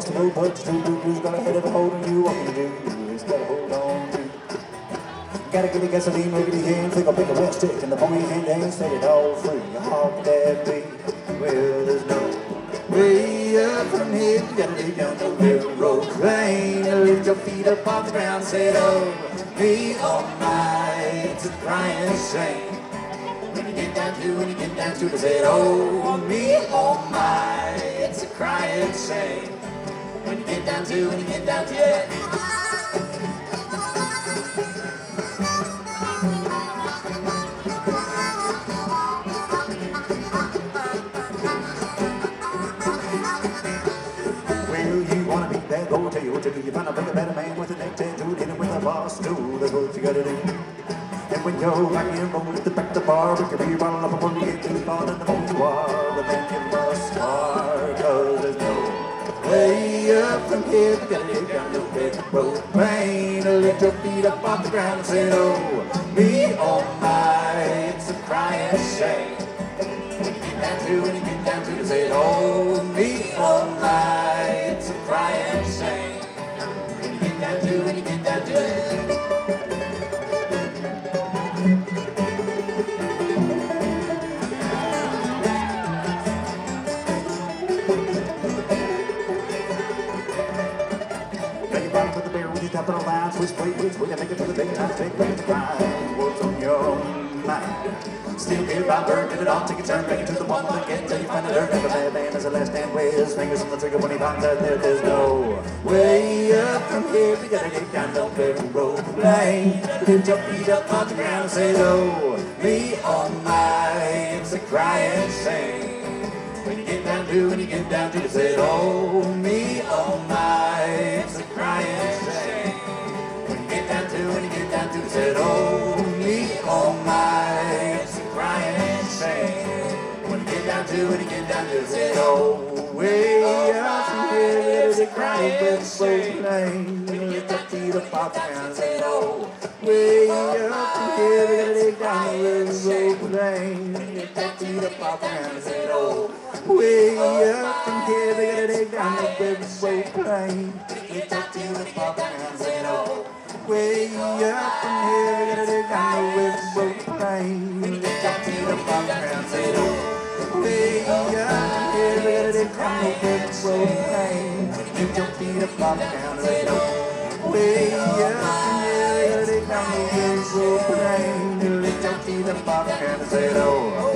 across the road, but the two blues got ahead of the holding you. What can you do? It's gotta hold on to. Gotta get the gasoline, make it hand, think I'll pick a red stick, and the pony hand ain't set it all free. How could that be? Well, there's no way up from here. You gotta lay down the railroad train, lift your feet up off the ground, say, oh, me, oh my, it's a crying shame. When you get down to the say, oh, me, oh my, it's a crying shame. When you get down to it. Go tell you what to do. You find a bigger, better man with a neck tattoo, hit him with a boss too. That's what you gotta do. And when you're back in roll at the back of the bar, pick your beer bottle up before you get too far, and the more you are, the then you must start. Cause there's no way up from here. You gotta lay down your red road train, lift your feet up off the ground and say, oh, me, oh my, it's a crying shame. When you get down to say, oh, me, oh my, it's a crying shame. When you get down to it. Now you're running with the bear with your top of the line, which way, you make it to the big time, take back the grind. What's on your mind? Still get by, bird, give it on, take a turn, back into the one again till you find the dirt. Never bad man as a last stand, way his fingers on the trigger when he finds out there. There's no way up from here. We gotta get down the railroad lane, lift your feet up on the ground and say, oh, me, oh my, it's a crying shame. When you get down to it, say, oh, me, oh my, it's a crying shame. When you get down to it, say, oh, me, oh my, it's a crying shame. When you get down to it, say, oh, way up from here, it's a crying shame. When you get down to the pop and say, oh, way up from here, we gotta dig down the railroad lane. When you get down to the pop and say, oh, way up from here, we gotta dig down the railroad lane. When you get down to the pop and say, oh, way up from here, we gotta dig down the railroad lane. When you get down to the pop and say, oh, way up from here, we gotta dig down the railroad lane. When you get your feet up off the ground and say, oh, way up from here, we gotta dig down the railroad lane. Lift your feet up off the ground and say, oh.